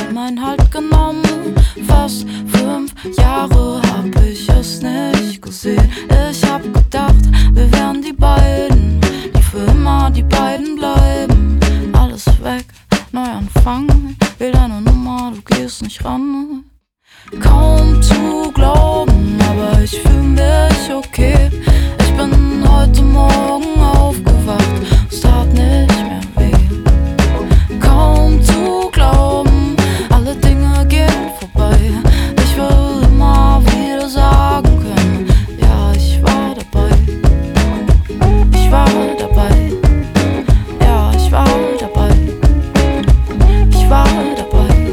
mein Halt genommen. Fast 5 Jahre hab ich es nicht gesehen. Ich hab gedacht, wir wären die beiden, die für immer die beiden bleiben. Alles weg, neu anfangen, will deine Nummer, du gehst nicht ran. Kaum zu glauben, aber ich fühl mich okay. Ich bin heute Morgen aufgewacht, es tat nicht mehr weh. Kaum zu glauben, alle Dinge gehen vorbei. Ich will immer wieder sagen können, ja, ich war dabei. Ich war dabei. Ja, ich war dabei. Ich war dabei.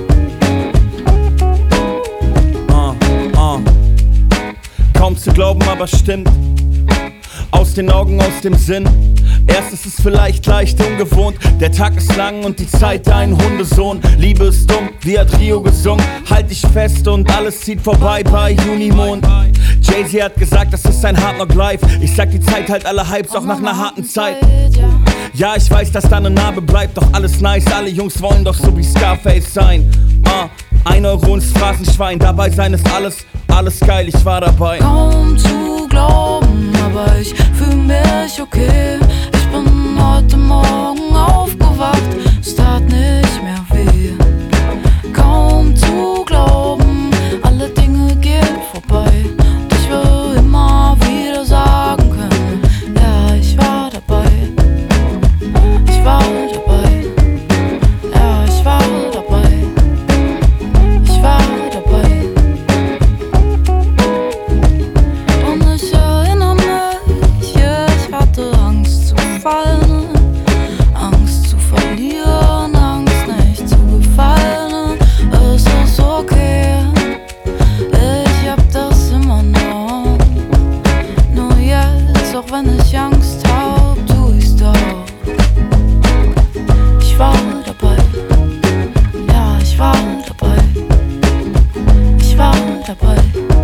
Kaum zu glauben, aber stimmt. Aus den Augen, aus dem Sinn. Erst ist es vielleicht leicht ungewohnt. Der Tag ist lang und die Zeit ein Hundesohn. Liebe ist dumm, wie hat Rio gesungen. Halt dich fest und alles zieht vorbei bei Junimond. Jay-Z hat gesagt, das ist ein Hard Knock Life. Ich sag, die Zeit halt alle Hypes, auch nach ner harten Zeit. Ja, ich weiß, dass da ne Narbe bleibt, doch alles nice. Alle Jungs wollen doch so wie Scarface sein. 1 Euro ins Phrasenschwein, dabei sein ist alles geil, ich war dabei. Kaum zu glauben, aber ich fühl mich okay. Ich bin heute Morgen aufgewacht, es tat nicht mehr weh. Kaum zu glauben, alle Dinge gehen vorbei. Und ich will immer wieder sagen können, ja, ich war dabei. Ich war dabei. Ja, ich war dabei. Ich war dabei. Und ich erinnere mich, ja, ich hatte Angst zu fallen, Angst zu verlieren, Angst nicht zu gefallen. Es ist okay, ich hab das immer noch. Nur jetzt, auch wenn ich Angst hab, tu ich's doch. Ich war dabei. Ja, ich war dabei. Ich war dabei.